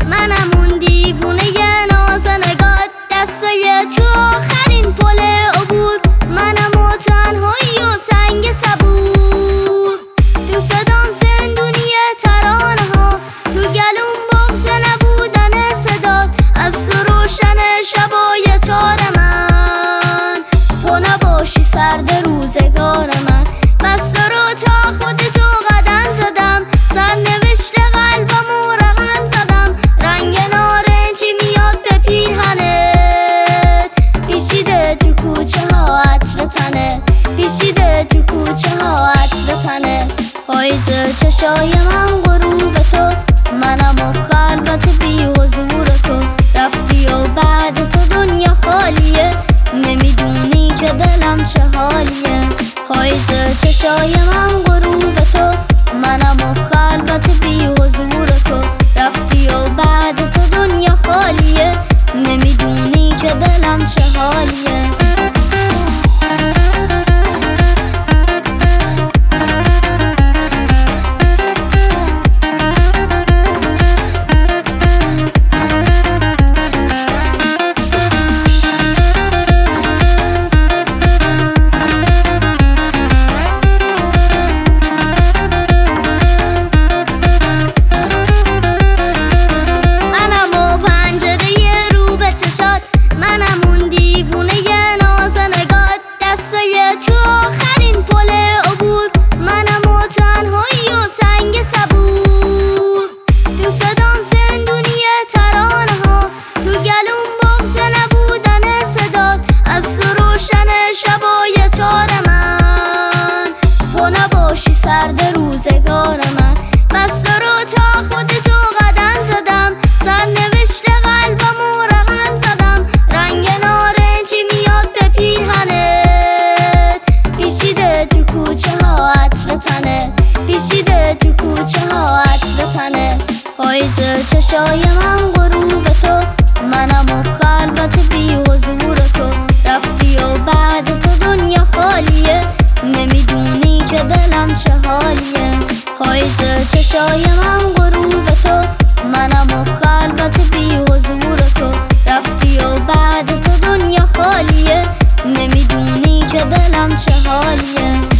منم اون دیوونه نازنگات، دستای تو آخرین پل عبور، منم و تنهایی و سنگ صبور. تو صدام زندونی ترانه ها، تو گلوم بغض نبودن صدات، از تو روشن شبای تار من، تو نباشی سرد روزگار من. بس تو رو تا خودتو قدم زدم، سرنوشت قلبمو رقم زدم، رنگ نارنجی میاد به پیرهنت، پیچیده تو کوچه ها عطر تنه، پیچیده تو کوچه ها عطر تنه. پاییز چشای من غروب تو، منم و خلوت بی حضور تو، رفتی و بعد تو دنیا خالیه، نمیدونی که دلم چه حالیه. پاییز چشای من غروب تو، منم و خلوت بی حضور تو، رفتی و بعد تو دنیا خالیه، نمیدونی که دلم چه حالیه. منم اون دیوونه نازنگات، دستای تو آخرین پل عبور، منم و تنهایی و سنگ صبور. تو صدام زندونی ترانه ها، تو گلوم بغض نبودن صدات، از تو روشن شبای تار من، تو نباشی سرد روزگار من. بس تو رو تا خودتو قدم زدم، سرنوشت قلبمو رقم زدم، رنگ نارنجی میاد به پیرهنت، پیچیده تو کوچه ها عطر تنه، پیچیده تو کوچه ها عطر تنه. پاییز چشای من غروب تو، منم و خلوت بی حضور تو، رفتی و بعد تو دنیا خالیه، نمیدونی که دلم چه حالیه. پاییز چشای من غروب تو، منم و خلوت بی حضور تو، رفتی و بعد تو دنیا خالیه، نمیدونی که دلم چه حالیه.